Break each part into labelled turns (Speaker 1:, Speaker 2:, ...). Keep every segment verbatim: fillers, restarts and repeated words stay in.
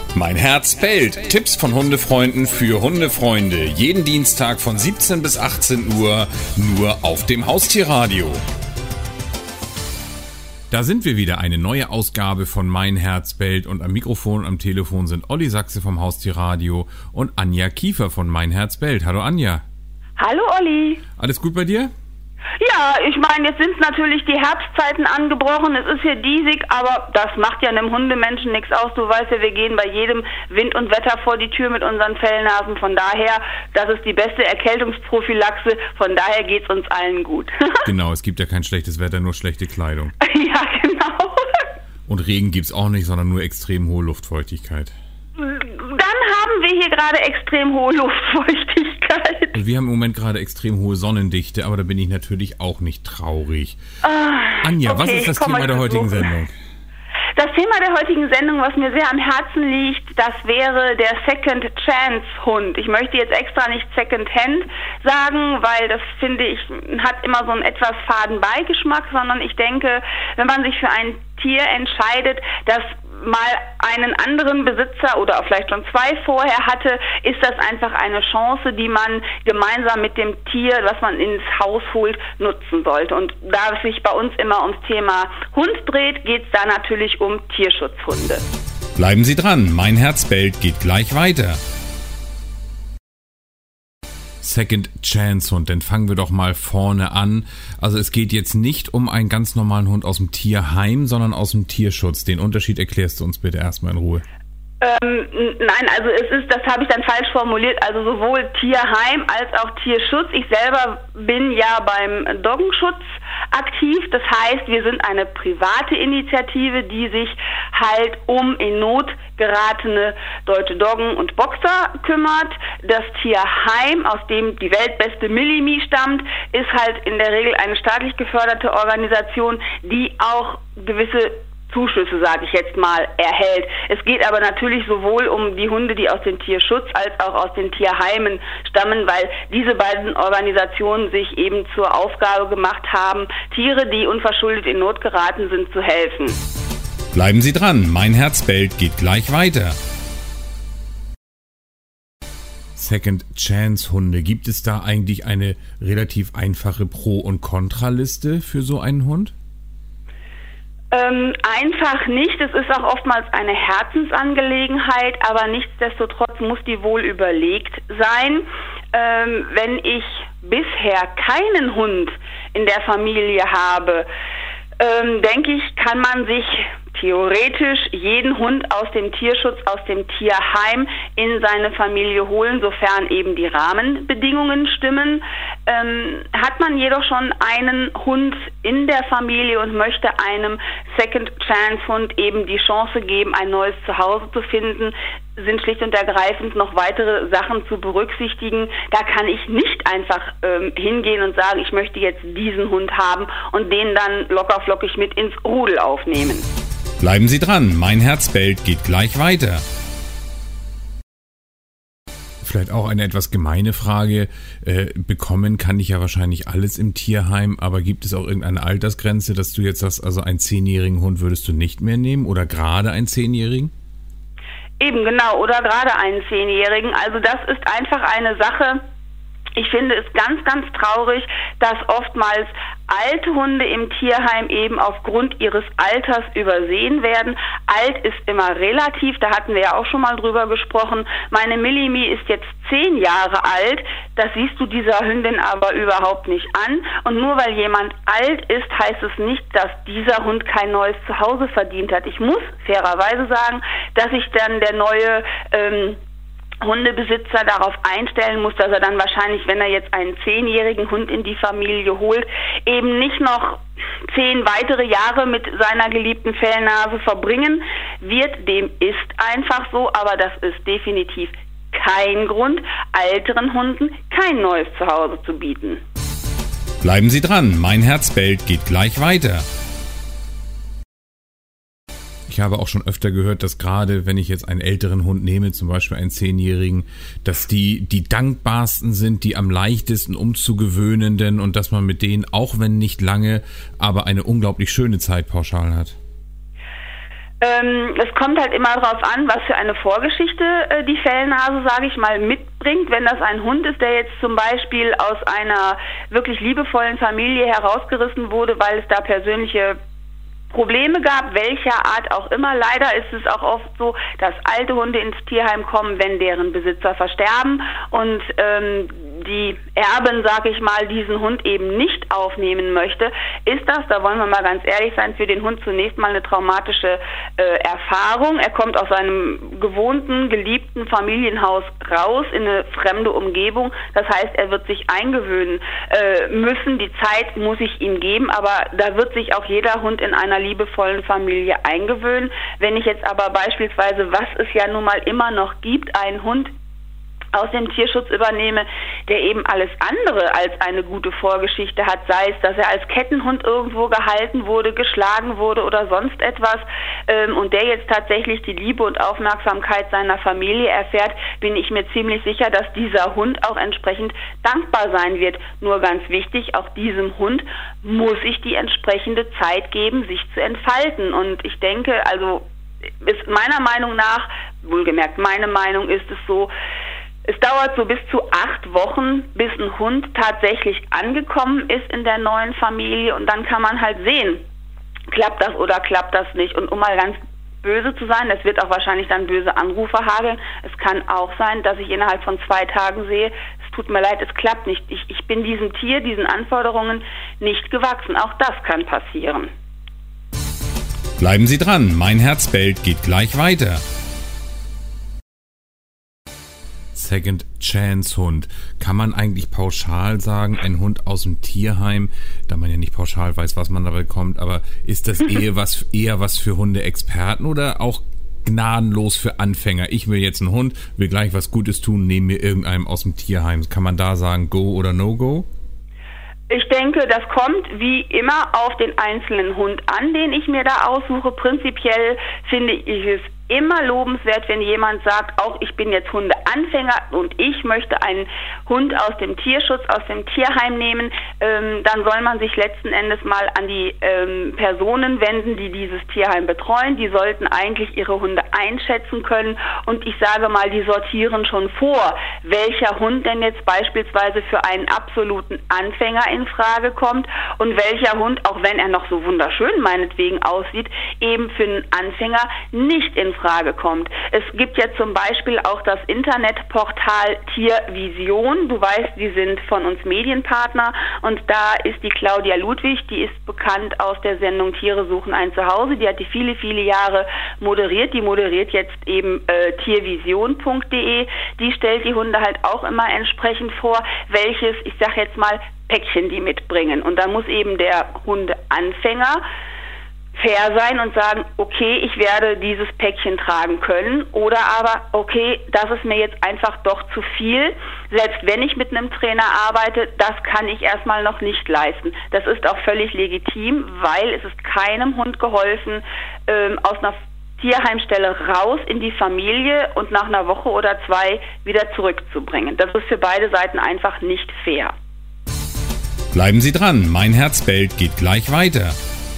Speaker 1: Mein Herz bellt. Tipps von Hundefreunden für Hundefreunde. Jeden Dienstag von siebzehn bis achtzehn Uhr nur auf dem Haustierradio. Da sind wir wieder, eine neue Ausgabe von Mein Herz bellt und am Mikrofon und am Telefon sind Olli Sachse vom Haustierradio und Anja Kiefer von Mein Herz bellt. Hallo Anja.
Speaker 2: Hallo Olli.
Speaker 1: Alles gut bei dir?
Speaker 2: Ja, ich meine, jetzt sind natürlich die Herbstzeiten angebrochen, es ist hier diesig, aber das macht ja einem Hundemenschen nichts aus. Du weißt ja, wir gehen bei jedem Wind und Wetter vor die Tür mit unseren Fellnasen, von daher, das ist die beste Erkältungsprophylaxe, von daher geht's uns allen gut.
Speaker 1: Genau, es gibt ja kein schlechtes Wetter, nur schlechte Kleidung.
Speaker 2: Ja, genau.
Speaker 1: Und Regen gibt's auch nicht, sondern nur extrem hohe Luftfeuchtigkeit.
Speaker 2: Dann haben wir hier gerade extrem hohe Luftfeuchtigkeit.
Speaker 1: Und wir haben im Moment gerade extrem hohe Sonnendichte, aber da bin ich natürlich auch nicht traurig.
Speaker 2: Ah,
Speaker 1: Anja,
Speaker 2: okay,
Speaker 1: was ist das Thema der heutigen
Speaker 2: so.
Speaker 1: Sendung?
Speaker 2: Das Thema der heutigen Sendung, was mir sehr am Herzen liegt, das wäre der Second Chance Hund. Ich möchte jetzt extra nicht Second Hand sagen, weil das, finde ich, hat immer so einen etwas faden Beigeschmack, sondern ich denke, wenn man sich für ein Tier entscheidet, das mal einen anderen Besitzer oder vielleicht schon zwei vorher hatte, ist das einfach eine Chance, die man gemeinsam mit dem Tier, was man ins Haus holt, nutzen sollte. Und da es sich bei uns immer ums Thema Hund dreht, geht es da natürlich um Tierschutzhunde.
Speaker 1: Bleiben Sie dran, Mein Herz bellt geht gleich weiter. Second Chance Hund, dann fangen wir doch mal vorne an. Also es geht jetzt nicht um einen ganz normalen Hund aus dem Tierheim, sondern aus dem Tierschutz. Den Unterschied erklärst du uns bitte erstmal in Ruhe.
Speaker 2: Ähm, nein, also es ist, das habe ich dann falsch formuliert, also sowohl Tierheim als auch Tierschutz. Ich selber bin ja beim Doggenschutz aktiv, das heißt, wir sind eine private Initiative, die sich halt um in Not geratene deutsche Doggen und Boxer kümmert. Das Tierheim, aus dem die weltbeste Millimi stammt, ist halt in der Regel eine staatlich geförderte Organisation, die auch gewisse Zuschüsse, sage ich jetzt mal, erhält. Es geht aber natürlich sowohl um die Hunde, die aus dem Tierschutz als auch aus den Tierheimen stammen, weil diese beiden Organisationen sich eben zur Aufgabe gemacht haben, Tiere, die unverschuldet in Not geraten sind, zu helfen.
Speaker 1: Bleiben Sie dran, Mein Herz bellt geht gleich weiter. Second Chance Hunde, gibt es da eigentlich eine relativ einfache Pro- und Kontraliste für so einen Hund?
Speaker 2: Ähm, einfach nicht. Es ist auch oftmals eine Herzensangelegenheit, aber nichtsdestotrotz muss die wohl überlegt sein. Ähm, wenn ich bisher keinen Hund in der Familie habe, ähm, denke ich, kann man sich theoretisch jeden Hund aus dem Tierschutz, aus dem Tierheim in seine Familie holen, sofern eben die Rahmenbedingungen stimmen. Ähm, hat man jedoch schon einen Hund in der Familie und möchte einem Second Chance Hund eben die Chance geben, ein neues Zuhause zu finden, sind schlicht und ergreifend noch weitere Sachen zu berücksichtigen. Da kann ich nicht einfach ähm, hingehen und sagen, ich möchte jetzt diesen Hund haben und den dann lockerflockig mit ins Rudel aufnehmen.
Speaker 1: Bleiben Sie dran, Mein Herz bellt geht gleich weiter. Vielleicht auch eine etwas gemeine Frage. Äh, bekommen kann ich ja wahrscheinlich alles im Tierheim, aber gibt es auch irgendeine Altersgrenze, dass du jetzt sagst, also einen zehnjährigen Hund würdest du nicht mehr nehmen oder gerade einen zehnjährigen?
Speaker 2: Eben, genau, oder gerade einen zehnjährigen. Also das ist einfach eine Sache. Ich finde es ganz, ganz traurig, dass oftmals alte Hunde im Tierheim eben aufgrund ihres Alters übersehen werden. Alt ist immer relativ, da hatten wir ja auch schon mal drüber gesprochen. Meine Millimi ist jetzt zehn Jahre alt, das siehst du dieser Hündin aber überhaupt nicht an. Und nur weil jemand alt ist, heißt es nicht, dass dieser Hund kein neues Zuhause verdient hat. Ich muss fairerweise sagen, dass sich dann der neue ähm, Hundebesitzer darauf einstellen muss, dass er dann wahrscheinlich, wenn er jetzt einen zehnjährigen Hund in die Familie holt, eben nicht noch zehn weitere Jahre mit seiner geliebten Fellnase verbringen wird. Dem ist einfach so, aber das ist definitiv kein Grund, älteren Hunden kein neues Zuhause zu bieten.
Speaker 1: Bleiben Sie dran, Mein Herz bellt geht gleich weiter. Ich habe auch schon öfter gehört, dass gerade, wenn ich jetzt einen älteren Hund nehme, zum Beispiel einen zehnjährigen, dass die die dankbarsten sind, die am leichtesten umzugewöhnenden und dass man mit denen, auch wenn nicht lange, aber eine unglaublich schöne Zeit pauschal hat.
Speaker 2: Ähm, es kommt halt immer darauf an, was für eine Vorgeschichte äh, die Fellnase, sage ich mal, mitbringt. Wenn das ein Hund ist, der jetzt zum Beispiel aus einer wirklich liebevollen Familie herausgerissen wurde, weil es da persönliche Probleme gab, welcher Art auch immer. Leider ist es auch oft so, dass alte Hunde ins Tierheim kommen, wenn deren Besitzer versterben und ähm, die Erbin, sag ich mal, diesen Hund eben nicht aufnehmen möchte, ist das, da wollen wir mal ganz ehrlich sein, für den Hund zunächst mal eine traumatische äh, Erfahrung. Er kommt aus seinem gewohnten, geliebten Familienhaus raus in eine fremde Umgebung. Das heißt, er wird sich eingewöhnen äh, müssen. Die Zeit muss ich ihm geben, aber da wird sich auch jeder Hund in einer liebevollen Familie eingewöhnen. Wenn ich jetzt aber beispielsweise, was es ja nun mal immer noch gibt, einen Hund aus dem Tierschutz übernehme, der eben alles andere als eine gute Vorgeschichte hat, sei es, dass er als Kettenhund irgendwo gehalten wurde, geschlagen wurde oder sonst etwas, ähm, und der jetzt tatsächlich die Liebe und Aufmerksamkeit seiner Familie erfährt, bin ich mir ziemlich sicher, dass dieser Hund auch entsprechend dankbar sein wird. Nur ganz wichtig, auch diesem Hund muss ich die entsprechende Zeit geben, sich zu entfalten. Und ich denke, also ist meiner Meinung nach, wohlgemerkt meine Meinung ist es so, es dauert so bis zu acht Wochen, bis ein Hund tatsächlich angekommen ist in der neuen Familie, und dann kann man halt sehen, klappt das oder klappt das nicht. Und um mal ganz böse zu sein, es wird auch wahrscheinlich dann böse Anrufe hageln, es kann auch sein, dass ich innerhalb von zwei Tagen sehe, es tut mir leid, es klappt nicht. Ich, ich bin diesem Tier, diesen Anforderungen nicht gewachsen. Auch das kann passieren.
Speaker 1: Bleiben Sie dran, mein Herz bellt geht gleich weiter. Second Chance Hund. Kann man eigentlich pauschal sagen, ein Hund aus dem Tierheim, da man ja nicht pauschal weiß, was man da bekommt, aber ist das eher was, eher was für Hundeexperten oder auch gnadenlos für Anfänger? Ich will jetzt einen Hund, will gleich was Gutes tun, nehme mir irgendeinem aus dem Tierheim. Kann man da sagen, go oder no go?
Speaker 2: Ich denke, das kommt wie immer auf den einzelnen Hund an, den ich mir da aussuche. Prinzipiell finde ich es immer lobenswert, wenn jemand sagt, auch ich bin jetzt Hundeanfänger und ich möchte einen Hund aus dem Tierschutz, aus dem Tierheim nehmen, ähm, dann soll man sich letzten Endes mal an die ähm, Personen wenden, die dieses Tierheim betreuen. Die sollten eigentlich ihre Hunde einschätzen können, und ich sage mal, die sortieren schon vor, welcher Hund denn jetzt beispielsweise für einen absoluten Anfänger in Frage kommt und welcher Hund, auch wenn er noch so wunderschön meinetwegen aussieht, eben für einen Anfänger nicht in Frage kommt. Es gibt ja zum Beispiel auch das Internetportal Tiervision. Du weißt, die sind von uns Medienpartner, und da ist die Claudia Ludwig, die ist bekannt aus der Sendung Tiere suchen ein Zuhause. Die hat die viele, viele Jahre moderiert. Die moderiert jetzt eben äh, tiervision punkt de. Die stellt die Hunde halt auch immer entsprechend vor, welches, ich sag jetzt mal, Päckchen die mitbringen. Und da muss eben der Hundeanfänger fair sein und sagen, okay, ich werde dieses Päckchen tragen können, oder aber, okay, das ist mir jetzt einfach doch zu viel. Selbst wenn ich mit einem Trainer arbeite, das kann ich erstmal noch nicht leisten. Das ist auch völlig legitim, weil es ist keinem Hund geholfen, ähm, aus einer Tierheimstelle raus in die Familie und nach einer Woche oder zwei wieder zurückzubringen. Das ist für beide Seiten einfach nicht fair.
Speaker 1: Bleiben Sie dran, mein Herz bellt geht gleich weiter.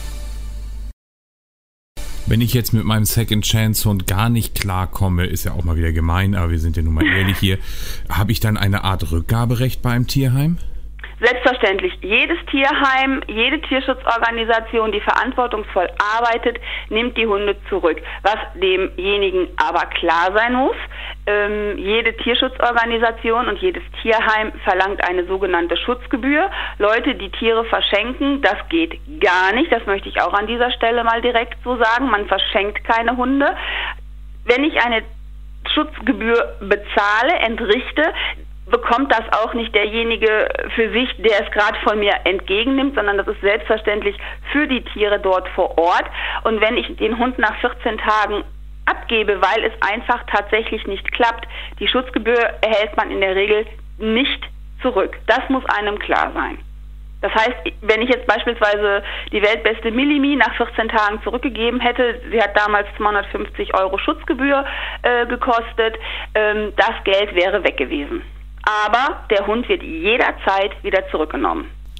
Speaker 1: Wenn ich jetzt mit meinem Second Chance Hund gar nicht klarkomme, ist ja auch mal wieder gemein, aber wir sind ja nun mal ehrlich hier, habe ich dann eine Art Rückgaberecht beim Tierheim?
Speaker 2: Selbstverständlich. Jedes Tierheim, jede Tierschutzorganisation, die verantwortungsvoll arbeitet, nimmt die Hunde zurück. Was demjenigen aber klar sein muss, ähm, jede Tierschutzorganisation und jedes Tierheim verlangt eine sogenannte Schutzgebühr. Leute, die Tiere verschenken, das geht gar nicht. Das möchte ich auch an dieser Stelle mal direkt so sagen. Man verschenkt keine Hunde. Wenn ich eine Schutzgebühr bezahle, entrichte, bekommt das auch nicht derjenige für sich, der es gerade von mir entgegennimmt, sondern das ist selbstverständlich für die Tiere dort vor Ort. Und wenn ich den Hund nach vierzehn Tagen abgebe, weil es einfach tatsächlich nicht klappt, die Schutzgebühr erhält man in der Regel nicht zurück. Das muss einem klar sein. Das heißt, wenn ich jetzt beispielsweise die weltbeste Millimi nach vierzehn Tagen zurückgegeben hätte, sie hat damals zweihundertfünfzig Euro Schutzgebühr äh, gekostet, ähm, das Geld wäre weg gewesen. Aber der Hund wird jederzeit wieder zurückgenommen.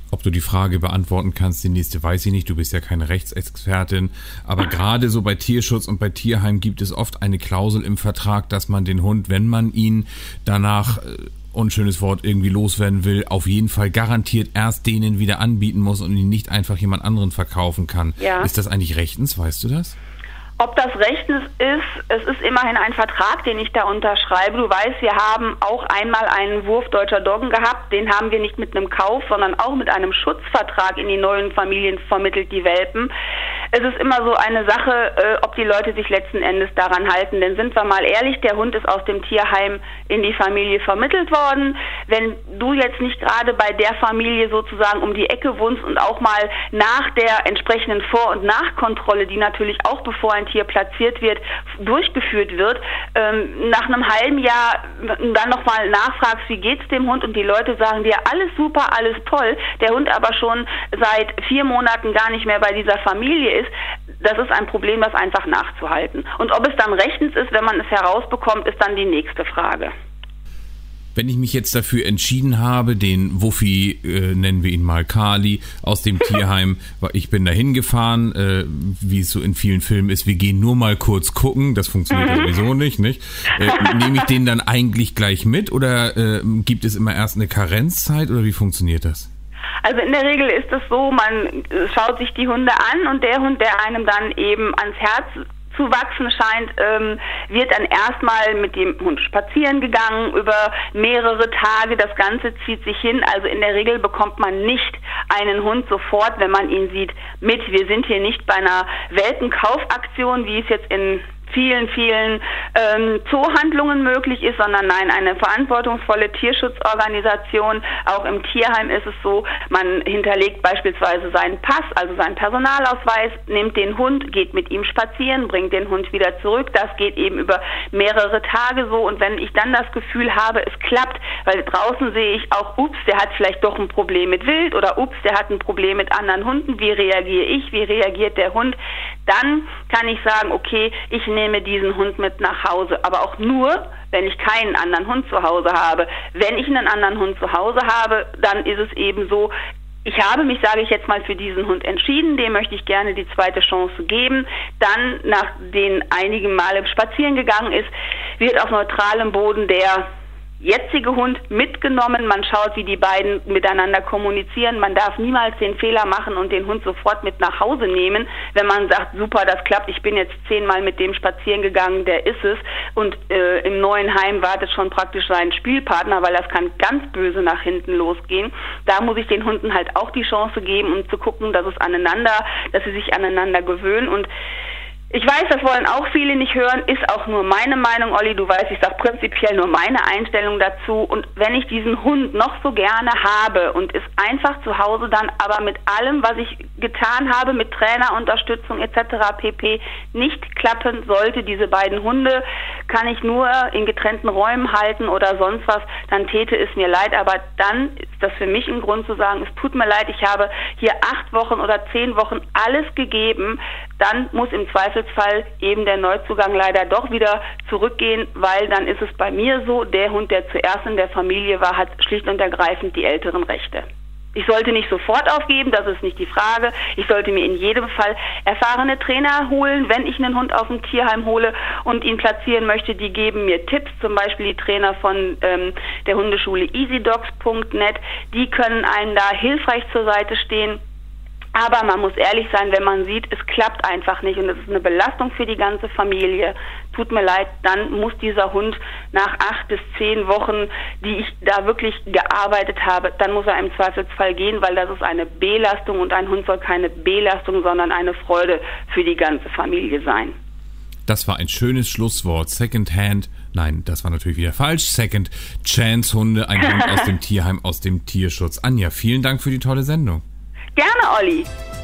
Speaker 1: Ob du die Frage beantworten kannst, die nächste weiß ich nicht, du bist ja keine Rechtsexpertin, aber gerade so bei Tierschutz und bei Tierheim gibt es oft eine Klausel im Vertrag, dass man den Hund, wenn man ihn danach, äh, unschönes Wort, irgendwie loswerden will, auf jeden Fall garantiert erst denen wieder anbieten muss und ihn nicht einfach jemand anderen verkaufen kann. Ja. Ist das eigentlich rechtens, weißt du das?
Speaker 2: Ob das rechtens ist, es ist immerhin ein Vertrag, den ich da unterschreibe. Du weißt, wir haben auch einmal einen Wurf deutscher Doggen gehabt. Den haben wir nicht mit einem Kauf, sondern auch mit einem Schutzvertrag in die neuen Familien vermittelt, die Welpen. Es ist immer so eine Sache, äh, ob die Leute sich letzten Endes daran halten. Denn sind wir mal ehrlich, der Hund ist aus dem Tierheim in die Familie vermittelt worden. Wenn du jetzt nicht gerade bei der Familie sozusagen um die Ecke wohnst und auch mal nach der entsprechenden Vor- und Nachkontrolle, die natürlich auch bevor ein Tier platziert wird, durchgeführt wird, ähm, nach einem halben Jahr dann nochmal nachfragst, wie geht's dem Hund und die Leute sagen dir, alles super, alles toll, der Hund aber schon seit vier Monaten gar nicht mehr bei dieser Familie ist, das ist ein Problem, das einfach nachzuhalten. Und ob es dann rechtens ist, wenn man es herausbekommt, ist dann die nächste Frage.
Speaker 1: Wenn ich mich jetzt dafür entschieden habe, den Wuffi, äh, nennen wir ihn mal Kali, aus dem Tierheim, ich bin da hingefahren, äh, wie es so in vielen Filmen ist, wir gehen nur mal kurz gucken, das funktioniert mhm. sowieso nicht, nicht? Äh, nehme ich den dann eigentlich gleich mit oder äh, gibt es immer erst eine Karenzzeit oder wie funktioniert das?
Speaker 2: Also in der Regel ist es so, man schaut sich die Hunde an und der Hund, der einem dann eben ans Herz zu wachsen scheint, ähm, wird dann erstmal mit dem Hund spazieren gegangen über mehrere Tage. Das Ganze zieht sich hin. Also in der Regel bekommt man nicht einen Hund sofort, wenn man ihn sieht, mit. Wir sind hier nicht bei einer Welpenkaufaktion, wie es jetzt in vielen, vielen ähm, Zoohandlungen möglich ist, sondern nein, eine verantwortungsvolle Tierschutzorganisation. Auch im Tierheim ist es so, man hinterlegt beispielsweise seinen Pass, also seinen Personalausweis, nimmt den Hund, geht mit ihm spazieren, bringt den Hund wieder zurück. Das geht eben über mehrere Tage so und wenn ich dann das Gefühl habe, es klappt, weil draußen sehe ich auch, ups, der hat vielleicht doch ein Problem mit Wild oder ups, der hat ein Problem mit anderen Hunden, wie reagiere ich, wie reagiert der Hund, dann kann ich sagen, okay, ich nehme diesen Hund mit nach Hause, aber auch nur, wenn ich keinen anderen Hund zu Hause habe. Wenn ich einen anderen Hund zu Hause habe, dann ist es eben so, ich habe mich, sage ich jetzt mal, für diesen Hund entschieden, dem möchte ich gerne die zweite Chance geben. Dann, nachdem einige Male spazieren gegangen ist, wird auf neutralem Boden der jetzige Hund mitgenommen, man schaut, wie die beiden miteinander kommunizieren, man darf niemals den Fehler machen und den Hund sofort mit nach Hause nehmen, wenn man sagt, super, das klappt, ich bin jetzt zehnmal mit dem spazieren gegangen, der ist es und äh, im neuen Heim wartet schon praktisch sein Spielpartner, weil das kann ganz böse nach hinten losgehen. Da muss ich den Hunden halt auch die Chance geben, um zu gucken, dass es aneinander, dass sie sich aneinander gewöhnen und ich weiß, das wollen auch viele nicht hören, ist auch nur meine Meinung, Olli, du weißt, ich sage prinzipiell nur meine Einstellung dazu und wenn ich diesen Hund noch so gerne habe und es einfach zu Hause dann aber mit allem, was ich getan habe, mit Trainerunterstützung et cetera pp. Nicht klappen sollte, diese beiden Hunde, kann ich nur in getrennten Räumen halten oder sonst was, dann täte es mir leid, aber dann ist das für mich ein Grund zu sagen, es tut mir leid, ich habe hier acht Wochen oder zehn Wochen alles gegeben, dann muss im Zweifelsfall eben der Neuzugang leider doch wieder zurückgehen, weil dann ist es bei mir so, der Hund, der zuerst in der Familie war, hat schlicht und ergreifend die älteren Rechte. Ich sollte nicht sofort aufgeben, das ist nicht die Frage. Ich sollte mir in jedem Fall erfahrene Trainer holen, wenn ich einen Hund aus dem Tierheim hole und ihn platzieren möchte. Die geben mir Tipps, zum Beispiel die Trainer von ähm, der Hundeschule easy dogs punkt net. Die können einem da hilfreich zur Seite stehen. Aber man muss ehrlich sein, wenn man sieht, es klappt einfach nicht und es ist eine Belastung für die ganze Familie. Tut mir leid, dann muss dieser Hund nach acht bis zehn Wochen, die ich da wirklich gearbeitet habe, dann muss er im Zweifelsfall gehen, weil das ist eine Belastung und ein Hund soll keine Belastung, sondern eine Freude für die ganze Familie sein.
Speaker 1: Das war ein schönes Schlusswort. Secondhand, nein, das war natürlich wieder falsch. Second Chance Hunde, ein Hund aus dem Tierheim, aus dem Tierschutz. Anja, vielen Dank für die tolle Sendung.
Speaker 2: Gerne, Olli.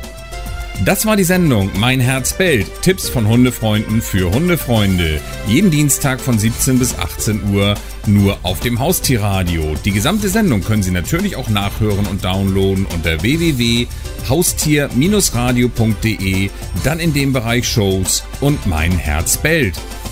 Speaker 1: Das war die Sendung Mein Herz bellt. Tipps von Hundefreunden für Hundefreunde. Jeden Dienstag von siebzehn bis achtzehn Uhr nur auf dem Haustierradio. Die gesamte Sendung können Sie natürlich auch nachhören und downloaden unter w w w punkt haustier Bindestrich radio punkt de, dann in dem Bereich Shows und Mein Herz bellt.